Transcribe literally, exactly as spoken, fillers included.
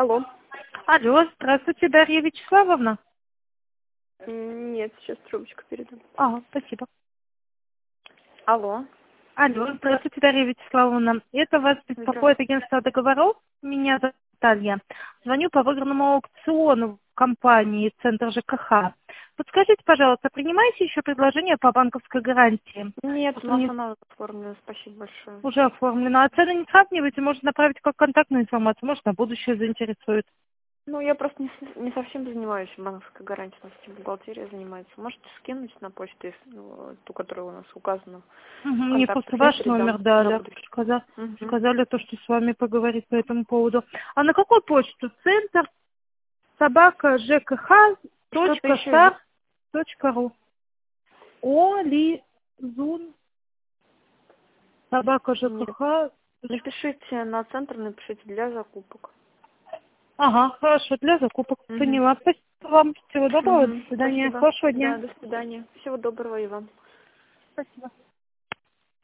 Алло. Алло, здравствуйте, Дарья Вячеславовна. М, Нет, сейчас трубочку передам. Ага, спасибо. Алло. Алло, здравствуйте, Дарья Вячеславовна. Это вас беспокоит агентство договоров. Меня зовут Наталья. Звоню по выигранному аукциону в компании «Центр ЖКХ». Подскажите, пожалуйста, принимаете еще предложение по банковской гарантии? Нет, Вот у у нас меня она оформлена, спасибо большое. уже оформлено. А цены не сравниваете? Может направить как контактную информацию, может на будущее заинтересует. Ну, я просто не, с- не совсем занимаюсь банковской гарантией, у нас этим бухгалтерия занимается. Можете скинуть на почту, если, ну, ту, которая у нас указана в Угу, мне контактах, просто я ваш передам номер дали. на будущее. Сказали, Мгм. сказали то, что с вами поговорить по этому поводу. А на какую почту? Центр собака жкх Что-то точка еще есть? сар точка ру. Олизун собака Нет. жкх. Напишите на центр, напишите для закупок. Ага, хорошо, для закупок. Угу. Поняла. Спасибо вам. Всего доброго. До Угу. свидания. Спасибо. Хорошего Да, дня. до свидания. Всего доброго и вам. Спасибо.